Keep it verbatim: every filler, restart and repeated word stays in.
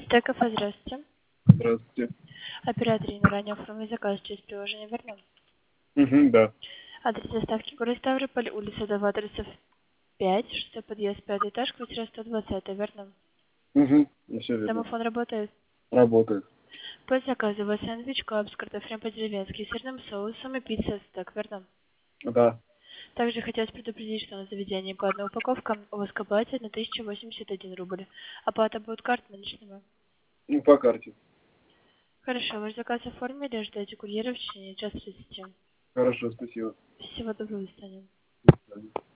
Стеков, здравствуйте. Здравствуйте. Оператор на ранее оформленный заказ через приложение вернем. Угу, да. Адрес доставки город Ставрополь, улица Довадросов, пять, шестой подъезд, пятый этаж, квартира сто двадцать, верно? Угу, все верно. Домофон работает. Работает. По заказу у вас сэндвич, клаб с картофелем по-деревенски, сырным соусом и пицца стек, верно? Да. Также хотелось предупредить, что на заведении по одной упаковке у вас к оплате на тысячу восемьдесят один рубль. Оплата будет картой наличными. Ну, по карте. Хорошо, ваш заказ оформили, ждете курьера в течение часа тридцати. Хорошо, спасибо. Всего доброго, до свидания. До свидания.